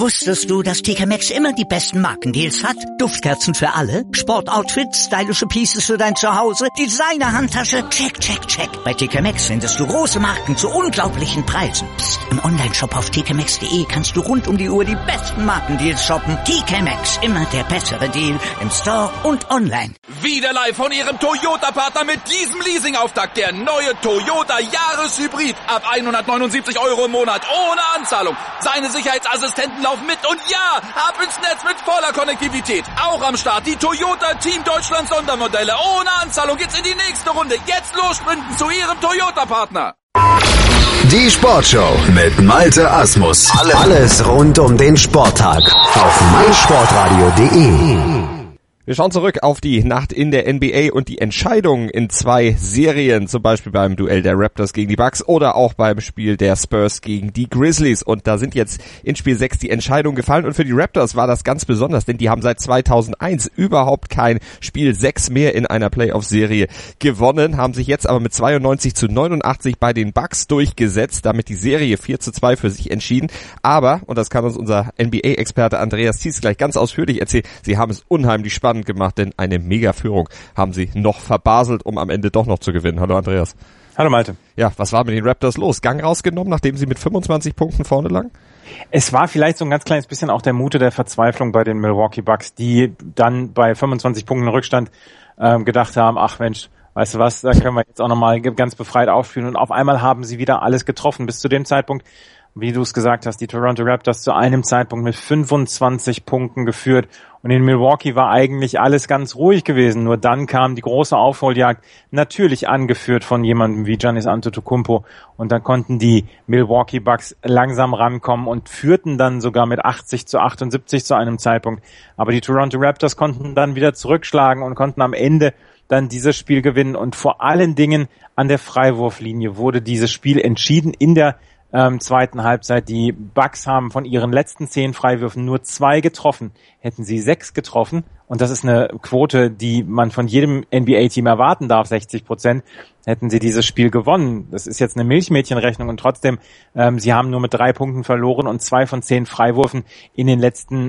Wusstest du, dass TK Maxx immer die besten Markendeals hat? Duftkerzen für alle, Sportoutfits, stylische Pieces für dein Zuhause, Designer-Handtasche, check, check, check. Bei TK Maxx findest du große Marken zu unglaublichen Preisen. Psst. Im Onlineshop auf tkmaxx.de kannst du rund um die Uhr die besten Markendeals shoppen. TK Maxx, immer der bessere Deal im Store und online. Wieder live von Ihrem Toyota-Partner mit diesem Leasing-Auftakt. Der neue Toyota Jahreshybrid. Ab 179 € im Monat ohne Anzahlung. Seine Sicherheitsassistenten laufen mit und ja, ab ins Netz mit voller Konnektivität. Auch am Start die Toyota Team Deutschland Sondermodelle. Ohne Anzahlung geht's in die nächste Runde. Jetzt los sprinten zu Ihrem Toyota-Partner. Die Sportshow mit Malte Asmus. Alles rund um den Sporttag auf meinsportradio.de. Wir schauen zurück auf die Nacht in der NBA und die Entscheidungen in 2 Serien, zum Beispiel beim Duell der Raptors gegen die Bucks oder auch beim Spiel der Spurs gegen die Grizzlies. Und da sind jetzt in Spiel 6 die Entscheidungen gefallen und für die Raptors war das ganz besonders, denn die haben seit 2001 überhaupt kein Spiel 6 mehr in einer Playoff-Serie gewonnen, haben sich jetzt aber mit 92-89 bei den Bucks durchgesetzt, damit die Serie 4-2 für sich entschieden. Aber, und das kann uns unser NBA-Experte Andreas Thies gleich ganz ausführlich erzählen, sie haben es unheimlich spannend gemacht, denn eine Mega-Führung haben sie noch verbaselt, um am Ende doch noch zu gewinnen. Hallo Andreas. Hallo Malte. Ja, was war mit den Raptors los? Gang rausgenommen, nachdem sie mit 25 Punkten vorne lagen? Es war vielleicht so ein ganz kleines bisschen auch der Mute der Verzweiflung bei den Milwaukee Bucks, die dann bei 25 Punkten Rückstand gedacht haben, ach Mensch, weißt du was, da können wir jetzt auch nochmal ganz befreit aufspielen. Und auf einmal haben sie wieder alles getroffen. Bis zu dem Zeitpunkt, wie du es gesagt hast, die Toronto Raptors zu einem Zeitpunkt mit 25 Punkten geführt. Und in Milwaukee war eigentlich alles ganz ruhig gewesen. Nur dann kam die große Aufholjagd, natürlich angeführt von jemandem wie Giannis Antetokounmpo. Und dann konnten die Milwaukee Bucks langsam rankommen und führten dann sogar mit 80-78 zu einem Zeitpunkt. Aber die Toronto Raptors konnten dann wieder zurückschlagen und konnten am Ende dann dieses Spiel gewinnen. Und vor allen Dingen an der Freiwurflinie wurde dieses Spiel entschieden in der zweiten Halbzeit. Die Bucks haben von ihren letzten 10 Freiwürfen nur 2 getroffen. Hätten sie 6 getroffen, und das ist eine Quote, die man von jedem NBA-Team erwarten darf, 60%, hätten sie dieses Spiel gewonnen. Das ist jetzt eine Milchmädchenrechnung und trotzdem, sie haben nur mit 3 Punkten verloren und 2 von 10 Freiwürfen in den letzten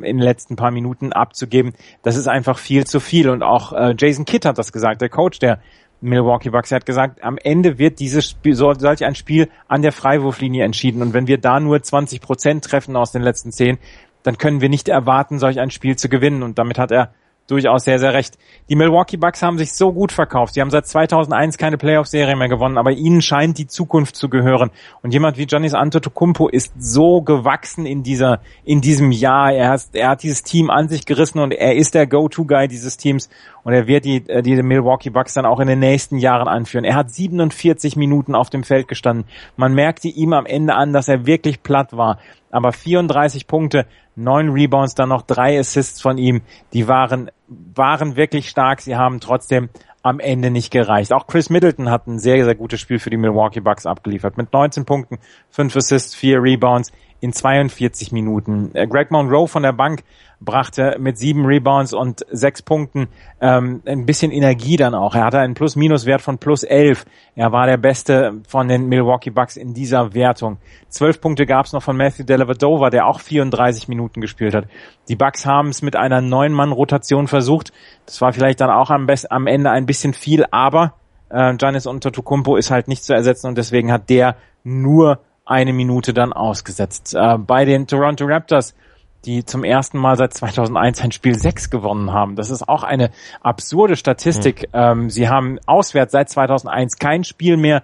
paar Minuten abzugeben. Das ist einfach viel zu viel. Und auch Jason Kidd hat das gesagt, der Coach der Milwaukee Bucks. Er hat gesagt, am Ende wird dieses Spiel, solch ein Spiel an der Freiwurflinie entschieden. Und wenn wir da nur 20% treffen aus den letzten 10, dann können wir nicht erwarten, solch ein Spiel zu gewinnen. Und damit hat er durchaus sehr, sehr recht. Die Milwaukee Bucks haben sich so gut verkauft. Sie haben seit 2001 keine Playoff-Serie mehr gewonnen, aber ihnen scheint die Zukunft zu gehören. Und jemand wie Giannis Antetokounmpo ist so gewachsen in diesem Jahr. Er hat dieses Team an sich gerissen und er ist der Go-To-Guy dieses Teams. Und er wird die Milwaukee Bucks dann auch in den nächsten Jahren anführen. Er hat 47 Minuten auf dem Feld gestanden. Man merkte ihm am Ende an, dass er wirklich platt war. Aber 34 Punkte, 9 Rebounds, dann noch 3 Assists von ihm, die waren wirklich stark. Sie haben trotzdem am Ende nicht gereicht. Auch Chris Middleton hat ein sehr, sehr gutes Spiel für die Milwaukee Bucks abgeliefert. Mit 19 Punkten, 5 Assists, 4 Rebounds in 42 Minuten. Greg Monroe von der Bank brachte mit 7 Rebounds und 6 Punkten ein bisschen Energie dann auch. Er hatte einen Plus-Minus-Wert von +11. Er war der Beste von den Milwaukee Bucks in dieser Wertung. 12 Punkte gab es noch von Matthew Dellavedova, der auch 34 Minuten gespielt hat. Die Bucks haben es mit einer 9-Mann-Rotation versucht. Das war vielleicht dann auch am Ende ein bisschen viel, aber Giannis Antetokounmpo ist halt nicht zu ersetzen und deswegen hat der nur 1 Minute dann ausgesetzt. Bei den Toronto Raptors, die zum ersten Mal seit 2001 ein Spiel 6 gewonnen haben. Das ist auch eine absurde Statistik. Sie haben auswärts seit 2001 kein Spiel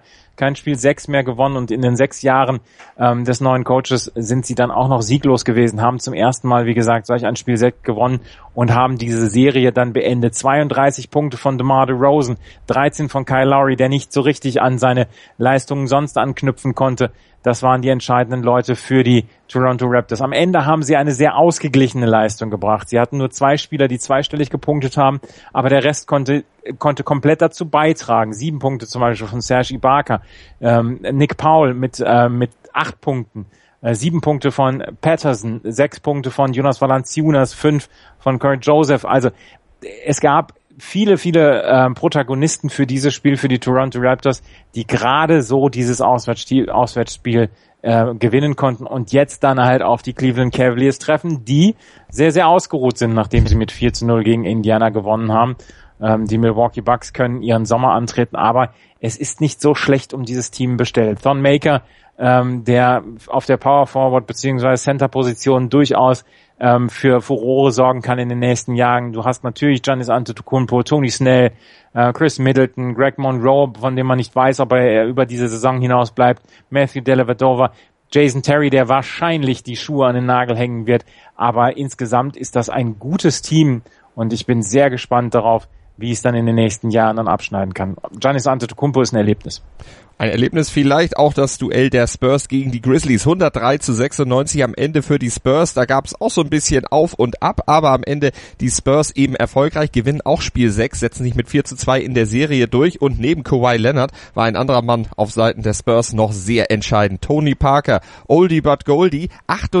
6 mehr gewonnen und in den 6 Jahren des neuen Coaches sind sie dann auch noch sieglos gewesen, haben zum ersten Mal, wie gesagt, solch ein Spiel 6 gewonnen und haben diese Serie dann beendet. 32 Punkte von DeMar DeRozan, 13 von Kyle Lowry, der nicht so richtig an seine Leistungen sonst anknüpfen konnte. Das waren die entscheidenden Leute für die Toronto Raptors. Am Ende haben sie eine sehr ausgeglichene Leistung gebracht. Sie hatten nur 2 Spieler, die zweistellig gepunktet haben, aber der Rest konnte komplett dazu beitragen. 7 Punkte zum Beispiel von Serge Ibaka, Nick Powell mit 8 Punkten, 7 Punkte von Patterson, 6 Punkte von Jonas Valanciunas, 5 von Kurt Joseph. Also es gab viele Protagonisten für dieses Spiel, für die Toronto Raptors, die gerade so dieses Auswärtsspiel gewinnen konnten und jetzt dann halt auf die Cleveland Cavaliers treffen, die sehr, sehr ausgeruht sind, nachdem sie mit 4-0 gegen Indiana gewonnen haben. Die Milwaukee Bucks können ihren Sommer antreten, aber es ist nicht so schlecht um dieses Team bestellt. Thon Maker, der auf der Power Forward bzw. Center Position durchaus für Furore sorgen kann in den nächsten Jahren. Du hast natürlich Giannis Antetokounmpo, Tony Snell, Chris Middleton, Greg Monroe, von dem man nicht weiß, ob er über diese Saison hinaus bleibt, Matthew Dellavedova, Jason Terry, der wahrscheinlich die Schuhe an den Nagel hängen wird. Aber insgesamt ist das ein gutes Team und ich bin sehr gespannt darauf, wie es dann in den nächsten Jahren dann abschneiden kann. Giannis Antetokounmpo ist ein Erlebnis. Ein Erlebnis vielleicht auch das Duell der Spurs gegen die Grizzlies. 103-96 am Ende für die Spurs. Da gab es auch so ein bisschen auf und ab, aber am Ende die Spurs eben erfolgreich, gewinnen auch Spiel 6, setzen sich mit 4-2 in der Serie durch und neben Kawhi Leonard war ein anderer Mann auf Seiten der Spurs noch sehr entscheidend. Tony Parker, Oldie but Goldie,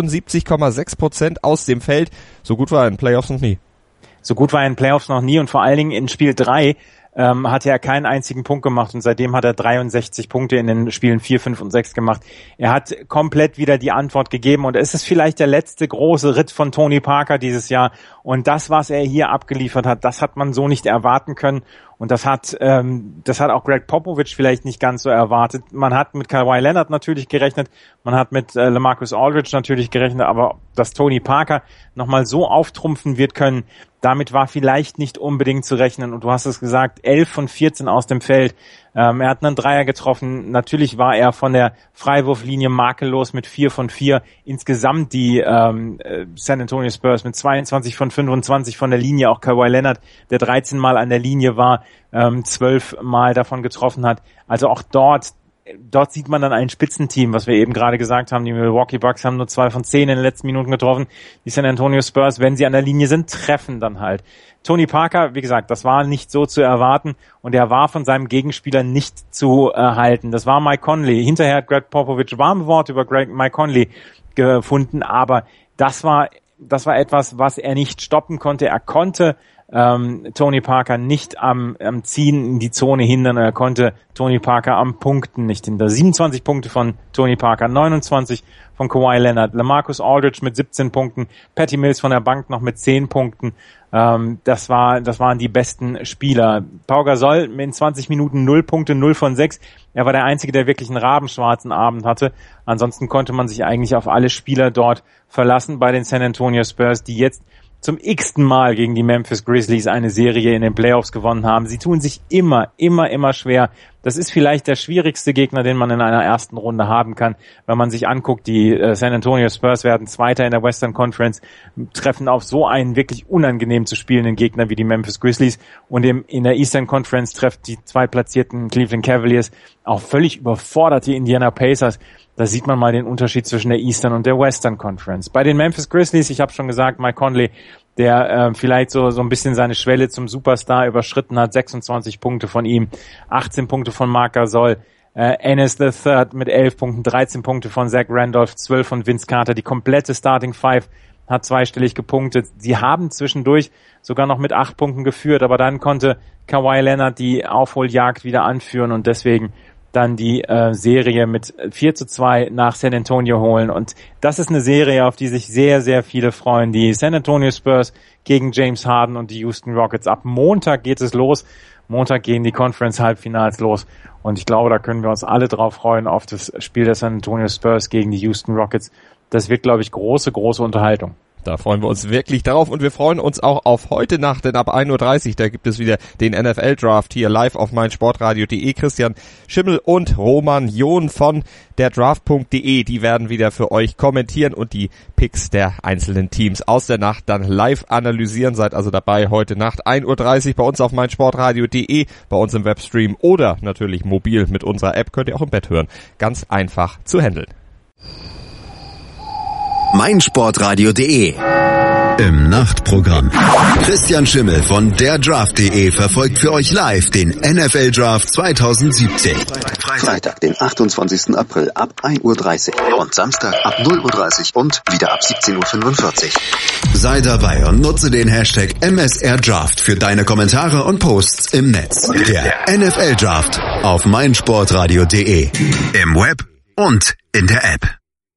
78,6% aus dem Feld. So gut war er in Playoffs noch nie. So gut war er in Playoffs noch nie und vor allen Dingen in Spiel 3 hatte er keinen einzigen Punkt gemacht und seitdem hat er 63 Punkte in den Spielen 4, 5 und 6 gemacht. Er hat komplett wieder die Antwort gegeben und es ist vielleicht der letzte große Ritt von Tony Parker dieses Jahr und das, was er hier abgeliefert hat, das hat man so nicht erwarten können und das hat auch Greg Popovich vielleicht nicht ganz so erwartet. Man hat mit Kawhi Leonard natürlich gerechnet, man hat mit LaMarcus Aldridge natürlich gerechnet, aber dass Tony Parker nochmal so auftrumpfen wird können, damit war vielleicht nicht unbedingt zu rechnen und du hast es gesagt, 11 von 14 aus dem Feld. Er hat einen Dreier getroffen. Natürlich war er von der Freiwurflinie makellos mit 4 von 4. Insgesamt die San Antonio Spurs mit 22 von 25 von der Linie. Auch Kawhi Leonard, der 13 Mal an der Linie war, 12 Mal davon getroffen hat. Also auch dort sieht man dann ein Spitzenteam, was wir eben gerade gesagt haben. Die Milwaukee Bucks haben nur 2 von 10 in den letzten Minuten getroffen. Die San Antonio Spurs, wenn sie an der Linie sind, treffen dann halt. Tony Parker, wie gesagt, das war nicht so zu erwarten und er war von seinem Gegenspieler nicht zu halten. Das war Mike Conley. Hinterher hat Greg Popovich warme Worte über Mike Conley gefunden, aber das war etwas, was er nicht stoppen konnte. Er konnte Tony Parker nicht am Ziehen in die Zone hindern. Er konnte Tony Parker am Punkten nicht hindern. 27 Punkte von Tony Parker, 29 von Kawhi Leonard, LaMarcus Aldridge mit 17 Punkten, Patty Mills von der Bank noch mit 10 Punkten. Das waren die besten Spieler. Pau Gasol in 20 Minuten 0 Punkte, 0 von 6. Er war der Einzige, der wirklich einen rabenschwarzen Abend hatte. Ansonsten konnte man sich eigentlich auf alle Spieler dort verlassen bei den San Antonio Spurs, die jetzt zum x-ten Mal gegen die Memphis Grizzlies eine Serie in den Playoffs gewonnen haben. Sie tun sich immer schwer. Das ist vielleicht der schwierigste Gegner, den man in einer ersten Runde haben kann. Wenn man sich anguckt, die San Antonio Spurs werden Zweiter in der Western Conference, treffen auf so einen wirklich unangenehm zu spielenden Gegner wie die Memphis Grizzlies und in der Eastern Conference trifft die zweitplatzierten Cleveland Cavaliers auch völlig überforderte Indiana Pacers. Da sieht man mal den Unterschied zwischen der Eastern und der Western Conference. Bei den Memphis Grizzlies, ich habe schon gesagt, Mike Conley, der vielleicht so ein bisschen seine Schwelle zum Superstar überschritten hat, 26 Punkte von ihm, 18 Punkte von Marc Gasol, Ennis III mit 11 Punkten, 13 Punkte von Zach Randolph, 12 von Vince Carter, die komplette Starting Five hat zweistellig gepunktet. Sie haben zwischendurch sogar noch mit 8 Punkten geführt, aber dann konnte Kawhi Leonard die Aufholjagd wieder anführen und deswegen dann die Serie mit 4-2 nach San Antonio holen. Und das ist eine Serie, auf die sich sehr, sehr viele freuen. Die San Antonio Spurs gegen James Harden und die Houston Rockets. Ab Montag geht es los. Montag gehen die Conference-Halbfinals los. Und ich glaube, da können wir uns alle drauf freuen auf das Spiel der San Antonio Spurs gegen die Houston Rockets. Das wird, glaube ich, große Unterhaltung. Da freuen wir uns wirklich darauf und wir freuen uns auch auf heute Nacht, denn ab 1:30 Uhr, da gibt es wieder den NFL-Draft hier live auf meinsportradio.de. Christian Schimmel und Roman John von der Draft.de, die werden wieder für euch kommentieren und die Picks der einzelnen Teams aus der Nacht dann live analysieren. Seid also dabei heute Nacht 1:30 Uhr bei uns auf meinsportradio.de, bei uns im Webstream oder natürlich mobil mit unserer App, könnt ihr auch im Bett hören. Ganz einfach zu handeln. meinsportradio.de im Nachtprogramm. Christian Schimmel von der Draft.de verfolgt für euch live den NFL Draft 2017. Freitag, den 28. April ab 1:30 Uhr und Samstag ab 0:30 Uhr und wieder ab 17:45 Uhr. Sei dabei und nutze den Hashtag MSR-Draft für deine Kommentare und Posts im Netz. Der NFL-Draft auf meinsportradio.de. Im Web und in der App.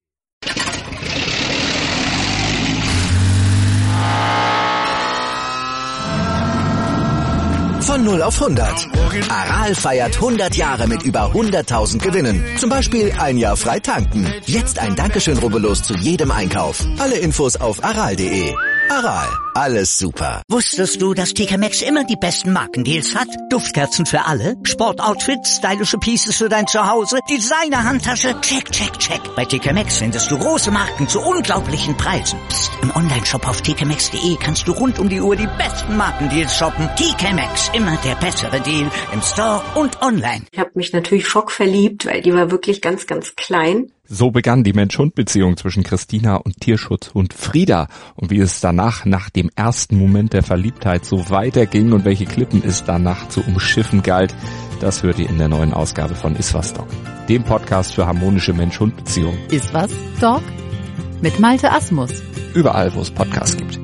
Von 0 auf 100. Aral feiert 100 Jahre mit über 100.000 Gewinnen. Zum Beispiel ein Jahr frei tanken. Jetzt ein Dankeschön, rubbellos zu jedem Einkauf. Alle Infos auf aral.de. Aral, alles super. Wusstest du, dass TK Maxx immer die besten Markendeals hat? Duftkerzen für alle, Sportoutfits, stylische Pieces für dein Zuhause, Designer-Handtasche, check, check, check. Bei TK Maxx findest du große Marken zu unglaublichen Preisen. Psst. Im Onlineshop auf tkmaxx.de kannst du rund um die Uhr die besten Markendeals shoppen. TK Maxx, immer der bessere Deal im Store und online. Ich habe mich natürlich schockverliebt, weil die war wirklich ganz, ganz klein. So begann die Mensch-Hund-Beziehung zwischen Christina und Tierschutzhund Frieda. Und wie es danach, nach dem ersten Moment der Verliebtheit, so weiterging und welche Klippen es danach zu umschiffen galt, das hört ihr in der neuen Ausgabe von Iswas Dog, dem Podcast für harmonische Mensch-Hund-Beziehungen. Iswas Dog? Mit Malte Asmus. Überall, wo es Podcasts gibt.